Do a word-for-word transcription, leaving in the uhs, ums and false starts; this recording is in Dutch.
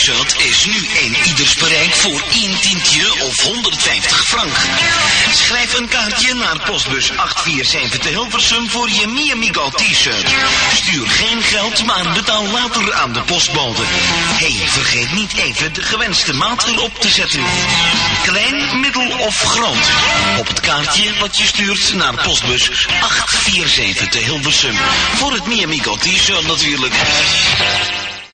t-shirt is nu in ieders bereik voor één tientje of honderdvijftig frank. Schrijf een kaartje naar postbus acht vier zeven te Hilversum voor je Mi Amigo t-shirt. Stuur geen geld, maar betaal later aan de postbode. Hey, vergeet niet even de gewenste maat erop te zetten. Klein, middel of groot. Op het kaartje wat je stuurt naar postbus acht vier zeven te Hilversum. Voor het Mi Amigo t-shirt natuurlijk.